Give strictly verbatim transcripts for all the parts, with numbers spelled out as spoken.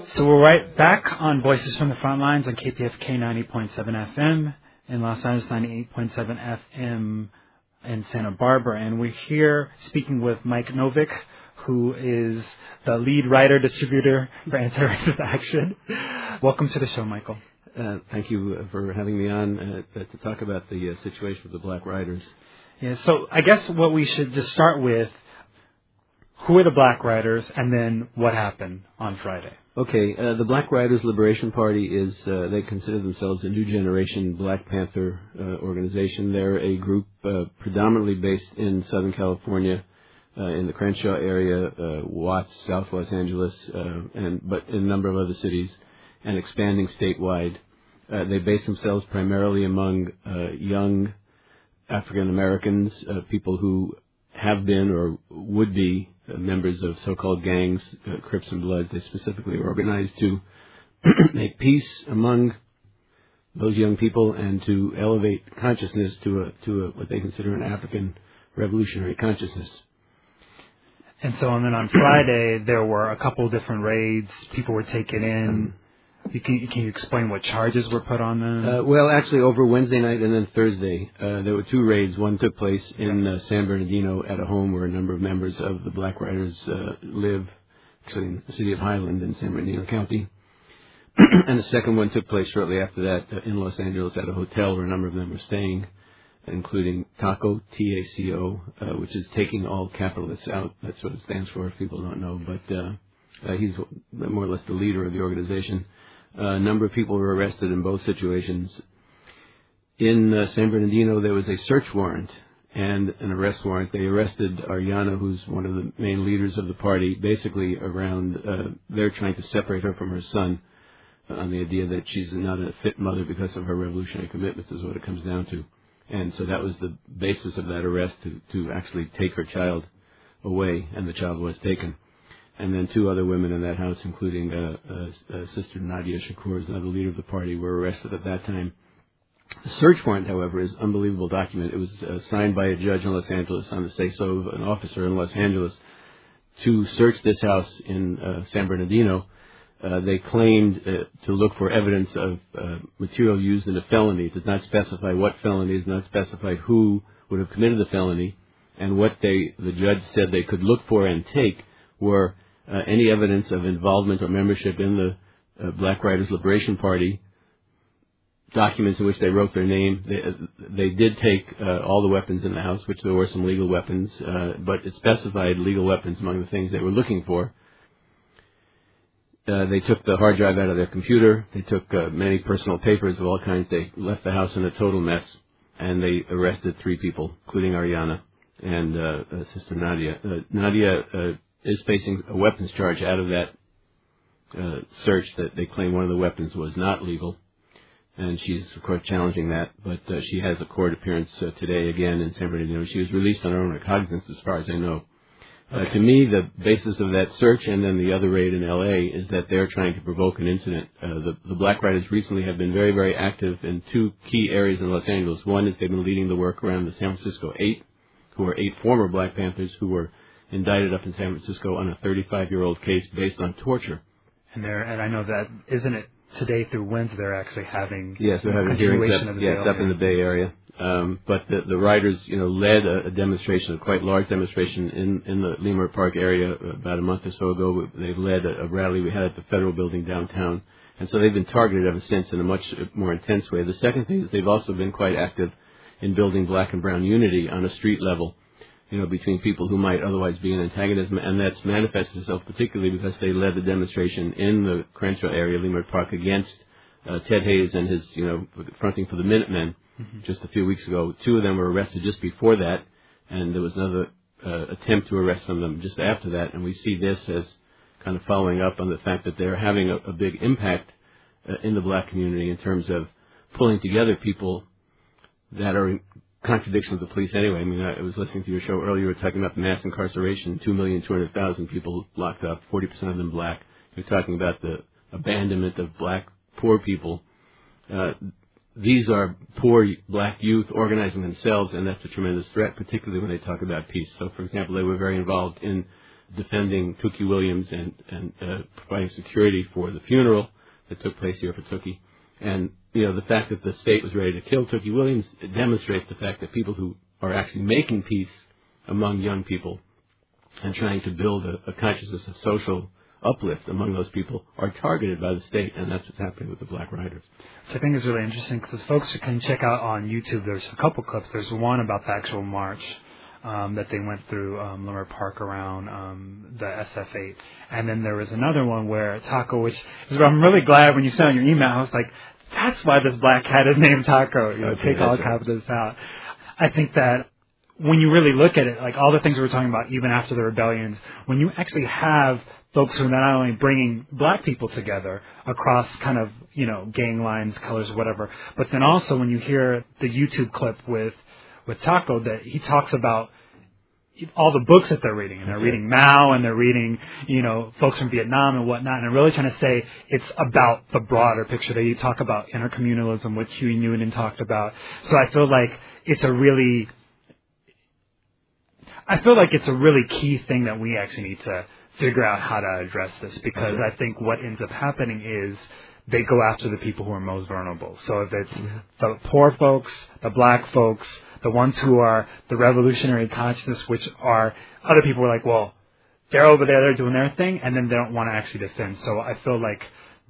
So we're right back on Voices from the Front Lines on K P F K ninety point seven F M in Los Angeles, ninety-eight point seven F M in Santa Barbara. And we're here speaking with Mike Novick, who is the lead writer, distributor for Anti-Racist Action. Welcome to the show, Michael. Uh, thank you for having me on uh, to talk about the uh, situation with the Black Riders. Yeah, so I guess what we should just start with, who are the Black Riders, and then what happened on Friday? Okay, uh, the Black Riders Liberation Party is, uh, they consider themselves a new generation Black Panther uh, organization. They're a group uh, predominantly based in Southern California, uh, in the Crenshaw area, uh, Watts, South Los Angeles, uh, and but in a number of other cities, and expanding statewide. Uh, they base themselves primarily among uh, young African Americans, uh, people who have been or would be uh, members of so-called gangs, uh, Crips and Bloods. They specifically are organized to make peace among those young people and to elevate consciousness to a to a, what they consider an African revolutionary consciousness. And so, and then on Friday there were a couple of different raids. People were taken in. Um, You can, can you explain what charges were put on them? Uh, well, actually, over Wednesday night and then Thursday, uh, there were two raids. One took place in uh, San Bernardino at a home where a number of members of the Black Riders uh, live, actually in the city of Highland in San Bernardino County. And the second one took place shortly after that uh, in Los Angeles at a hotel where a number of them were staying, including TACO, T A C O, uh, which is Taking All Capitalists Out. That's what it stands for if people don't know. But uh, uh, he's more or less the leader of the organization. Uh, a number of people were arrested in both situations. In uh, San Bernardino, there was a search warrant and an arrest warrant. They arrested Ariana, who's one of the main leaders of the party, basically around, uh, they're trying to separate her from her son uh, on the idea that she's not a fit mother because of her revolutionary commitments is what it comes down to. And so that was the basis of that arrest, to, to actually take her child away, and the child was taken. And then two other women in that house, including uh, uh, uh, Sister Nadia Shakur, another leader of the party, were arrested at that time. The search warrant, however, is an unbelievable document. It was uh, signed by a judge in Los Angeles on the say-so of an officer in Los Angeles to search this house in uh, San Bernardino. Uh, they claimed uh, to look for evidence of uh, material used in a felony. It does not specify what felony, it does not specify who would have committed the felony, and what they, the judge said they could look for and take were Uh, any evidence of involvement or membership in the uh, Black Riders Liberation Party, documents in which they wrote their name. They, uh, they did take uh, all the weapons in the house, which there were some legal weapons, uh, but it specified legal weapons among the things they were looking for. Uh, they took the hard drive out of their computer. They took uh, many personal papers of all kinds. They left the house in a total mess, and they arrested three people, including Ariana and uh, uh, Sister Nadia. Uh, Nadia uh, is facing a weapons charge out of that uh, search that they claim one of the weapons was not legal. And she's, of course, challenging that. But uh, she has a court appearance uh, today again in San Bernardino. She was released on her own recognizance, as far as I know. Uh, okay. To me, the basis of that search and then the other raid in L A is that they're trying to provoke an incident. Uh, the, the Black Riders recently have been very, very active in two key areas in Los Angeles. One is they've been leading the work around the San Francisco Eight, who are eight former Black Panthers who were indicted up in San Francisco on a thirty-five-year-old case based on torture. And there, and I know that, isn't it today through Wednesday they're actually having yes, they're having hearings up, yes, up in the Bay Area. Um, but the, the riders, you know, led a, a demonstration, a quite large demonstration in, in the Leimert Park area about a month or so ago. They've led a, a rally we had at the Federal Building downtown. And so they've been targeted ever since in a much more intense way. The second thing is they've also been quite active in building black and brown unity on a street level, you know, between people who might otherwise be in antagonism, and that's manifested itself particularly because they led the demonstration in the Crenshaw area, Leimert Park, against uh, Ted Hayes and his, you know, fronting for the Minutemen mm-hmm. just a few weeks ago. Two of them were arrested just before that, and there was another uh, attempt to arrest some of them just after that, and we see this as kind of following up on the fact that they're having a, a big impact uh, in the black community in terms of pulling together people that are in contradiction with the police anyway. I mean, I was listening to your show earlier, you were talking about the mass incarceration, two million two hundred thousand people locked up, forty percent of them black. You're talking about the abandonment of black poor people. Uh, these are poor black youth organizing themselves, and that's a tremendous threat, particularly when they talk about peace. So, for example, they were very involved in defending Tookie Williams and, and uh, providing security for the funeral that took place here for Tookie. And, you know, the fact that the state was ready to kill Tookie Williams, it demonstrates the fact that people who are actually making peace among young people and trying to build a, a consciousness of social uplift among those people are targeted by the state, and that's what's happening with the Black Riders. Which I think is really interesting because folks can check out on YouTube. There's a couple clips. There's one about the actual march um, that they went through um, Leimert Park around um, the S F eight, and then there was another one where Taco, which is I'm really glad when you sent out your email. I was like, that's why this black cat is named Taco. You know, okay, take all capitals out. I think that when you really look at it, like all the things we were talking about, even after the rebellions, when you actually have folks who are not only bringing black people together across kind of, you know, gang lines, colors, whatever, but then also when you hear the YouTube clip with, with Taco that he talks about all the books that they're reading, and they're reading Mao, and they're reading, you know, folks from Vietnam and whatnot, and they're really trying to say it's about the broader picture. They talk about intercommunalism, which Huey Newton talked about. So I feel like it's a really, I feel like it's a really key thing that we actually need to figure out how to address this, because I think what ends up happening is they go after the people who are most vulnerable. So if it's mm-hmm. the poor folks, the black folks, the ones who are the revolutionary consciousness, which are other people are like, well, they're over there, they're doing their thing, and then they don't want to actually defend. So I feel like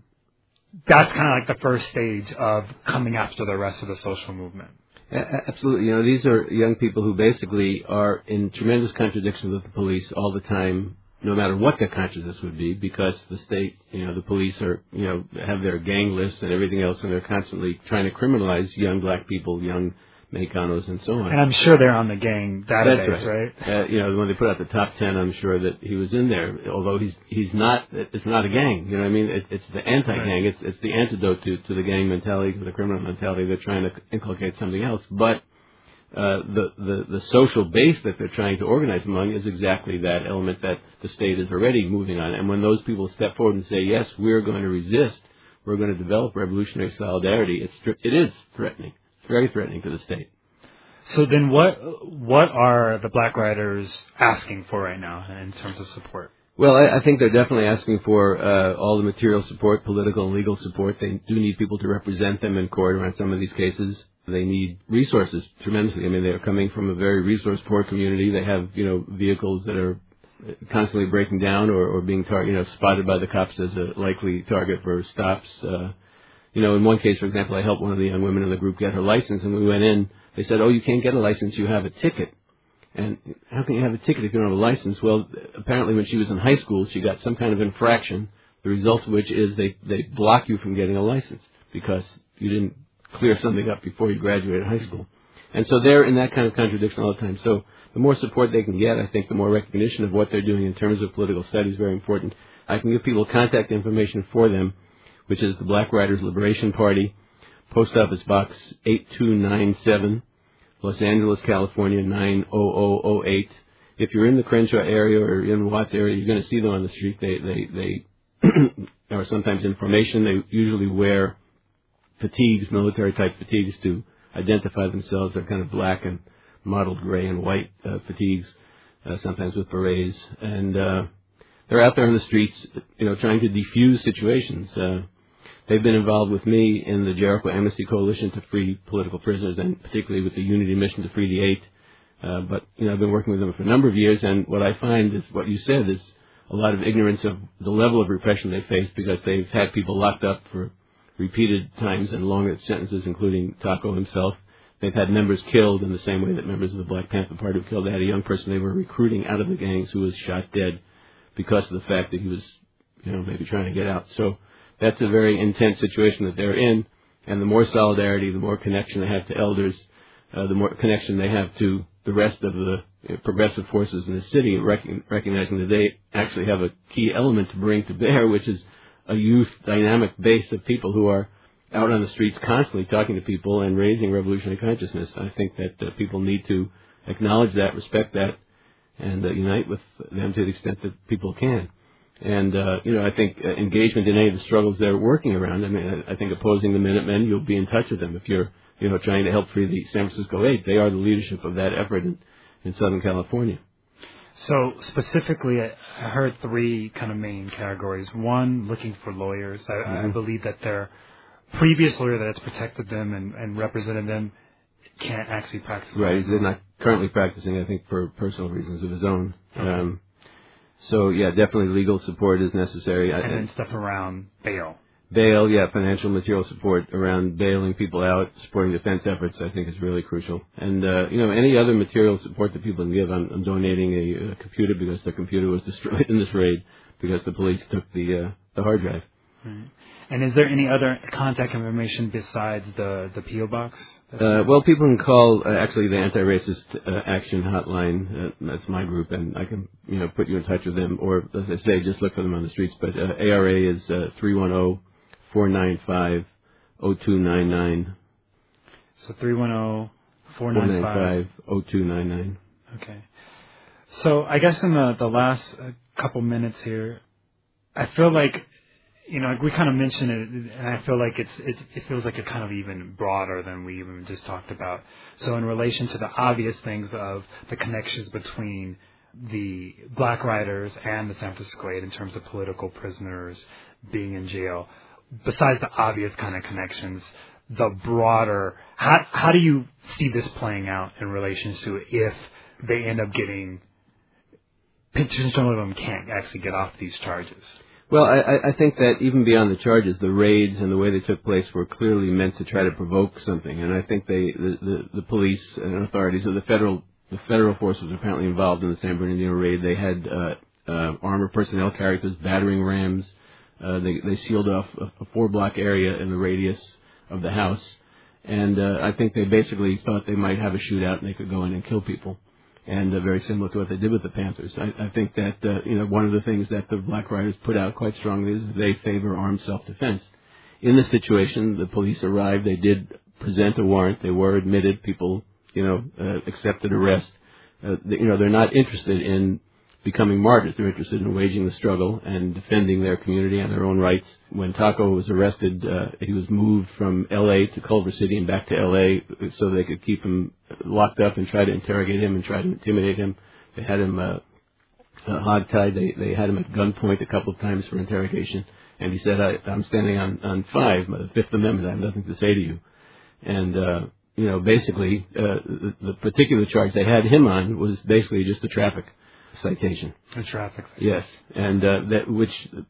that's kind of like the first stage of coming after the rest of the social movement. Absolutely. You know, these are young people who basically are in tremendous contradiction with the police all the time, no matter what their consciousness would be, because the state, you know, the police are, you know, have their gang lists and everything else, and they're constantly trying to criminalize young black people, young Mexicanos, and so on. And I'm sure they're on the gang database, That's right? right? Uh, you know, when they put out the top ten, I'm sure that he was in there, although he's he's not, it's not a gang, you know what I mean? It, it's the anti-gang, right. it's it's the antidote to, to the gang mentality, to the criminal mentality. They're trying to inculcate something else, but Uh, the, the, the social base that they're trying to organize among is exactly that element that the state is already moving on. And when those people step forward and say, yes, we're going to resist, we're going to develop revolutionary solidarity, it's, it is threatening. It's very threatening to the state. So then what, what are the Black Riders asking for right now in terms of support? Well, I, I think they're definitely asking for uh, all the material support, political and legal support. They do need people to represent them in court around some of these cases. They need resources tremendously. I mean, they're coming from a very resource-poor community. They have, you know, vehicles that are constantly breaking down or, or being, tar- you know, spotted by the cops as a likely target for stops. Uh, you know, in one case, for example, I helped one of the young women in the group get her license, and we went in. They said, "Oh, you can't get a license. You have a ticket." And how can you have a ticket if you don't have a license? Well, apparently, when she was in high school, she got some kind of infraction. The result of which is they they block you from getting a license because you didn't clear something up before you graduated high school. And so they're in that kind of contradiction all the time. So the more support they can get, I think the more recognition of what they're doing in terms of political study is very important. I can give people contact information for them, which is the Black Riders Liberation Party, Post Office Box eight two nine seven, Los Angeles, California nine oh oh oh eight. If you're in the Crenshaw area or in the Watts area, you're going to see them on the street. They, they, they are sometimes in formation. They usually wear fatigues, military-type fatigues, to identify themselves. They're kind of black and mottled gray and white uh, fatigues, uh, sometimes with berets. And uh, they're out there in the streets, you know, trying to defuse situations. Uh, they've been involved with me in the Jericho Amnesty Coalition to free political prisoners, and particularly with the Unity Mission to free the eight. Uh, but, you know, I've been working with them for a number of years, and what I find is what you said is a lot of ignorance of the level of repression they face, because they've had people locked up for repeated times and longer sentences, including Taco himself. They've had members killed in the same way that members of the Black Panther Party were killed. They had a young person they were recruiting out of the gangs who was shot dead because of the fact that he was, you know, maybe trying to get out. So that's a very intense situation that they're in, and the more solidarity, the more connection they have to elders, uh, the more connection they have to the rest of the you know, progressive forces in the city, rec- recognizing that they actually have a key element to bring to bear, which is a youth dynamic base of people who are out on the streets constantly talking to people and raising revolutionary consciousness. I think that uh, people need to acknowledge that, respect that, and uh, unite with them to the extent that people can. And, uh, you know, I think uh, engagement in any of the struggles they're working around, I mean, I, I think opposing the Minutemen, you'll be in touch with them. If you're, you know, trying to help free the San Francisco eight, they are the leadership of that effort in, in Southern California. So specifically, I I heard three kind of main categories. One, looking for lawyers. I, mm-hmm. I believe that their previous lawyer that has protected them and, and represented them can't actually practice. Right, he's not currently practicing, I think, for personal reasons of his own. Okay. Um, so, yeah, definitely legal support is necessary. And I, then stuff around bail. Bail, yeah, financial material support around bailing people out, supporting defense efforts, I think is really crucial. And, uh, you know, any other material support that people can give. I'm, I'm donating a, a computer because their computer was destroyed in this raid because the police took the uh, the hard drive. Right. And is there any other contact information besides the, the P O box? Uh, well, people can call, uh, actually, the Anti-Racist uh, Action Hotline. Uh, that's my group, and I can, you know, put you in touch with them. Or, as I say, just look for them on the streets. But uh, A R A is uh, three one zero, four nine five, zero two nine nine. So three one zero, four nine five, zero two nine nine. Okay. So I guess in the, the last uh, couple minutes here, I feel like, you know, we kind of mentioned it, and I feel like it's it, it feels like it's kind of even broader than we even just talked about. So in relation to the obvious things of the connections between the Black Riders and the San Francisco Eight in terms of political prisoners being in jail, besides the obvious kind of connections, the broader, how how do you see this playing out in relation to if they end up getting, potentially of them can't actually get off these charges? Well, I, I think that even beyond the charges, the raids and the way they took place were clearly meant to try to provoke something. And I think they, the, the, the police and authorities, or the federal, the federal force was apparently involved in the San Bernardino raid. They had uh, uh, armored personnel characters, battering rams. Uh, they, they sealed off a, a four-block area in the radius of the house. And uh, I think they basically thought they might have a shootout and they could go in and kill people. And uh, very similar to what they did with the Panthers. I, I think that, uh, you know, one of the things that the Black Riders put out quite strongly is they favor armed self-defense. In this situation, the police arrived. They did present a warrant. They were admitted. People, you know, uh, accepted arrest. Uh, they, you know, they're not interested in becoming martyrs. They're interested in waging the struggle and defending their community and their own rights. When Taco was arrested, uh, he was moved from L A to Culver City and back to L A so they could keep him locked up and try to interrogate him and try to intimidate him. They had him uh, uh, hogtied. They, they had him at gunpoint a couple of times for interrogation. And he said, I, I'm standing on, on five, the Fifth Amendment. I have nothing to say to you. And, uh, you know, basically, uh, the, the particular charge they had him on was basically just a traffic citation. A traffic citation. Yes, and uh, that which,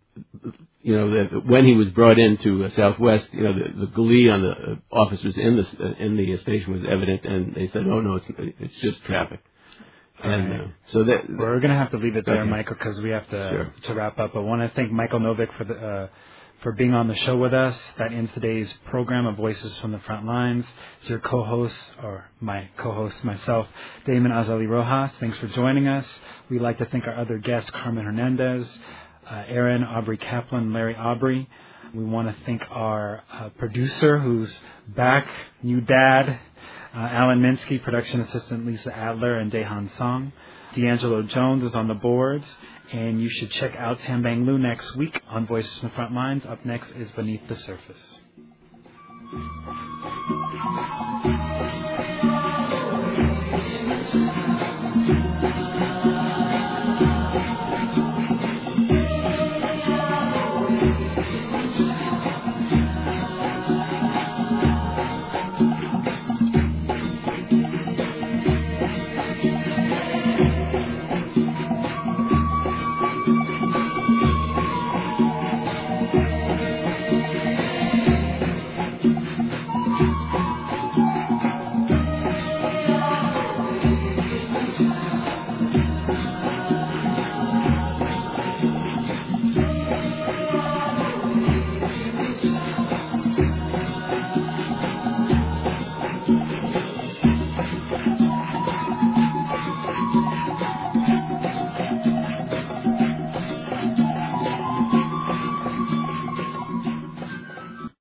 you know, that when he was brought into uh, Southwest, you know, the, the glee on the uh, officers in the uh, in the station was evident, and they said, "Oh no, it's it's just traffic." And right. uh, so that we're going to have to leave it there, okay. Michael, because we have to sure. to wrap up. I want to thank Michael Novick for the. Uh, for being on the show with us. That ends today's program of Voices from the Front Lines. It's your co-host, or my co-host, myself, Damon Azali Rojas. Thanks for joining us. We'd like to thank our other guests, Carmen Hernandez, uh, Aaron Aubrey Kaplan, Larry Aubrey. We want to thank our uh, producer, who's back, new dad, uh, Alan Minsky, production assistant Lisa Adler, and Dehan Song. D'Angelo Jones is on the boards. And you should check out Tambang Lu next week on Voices from the Front Lines. Up next is Beneath the Surface. Thank you.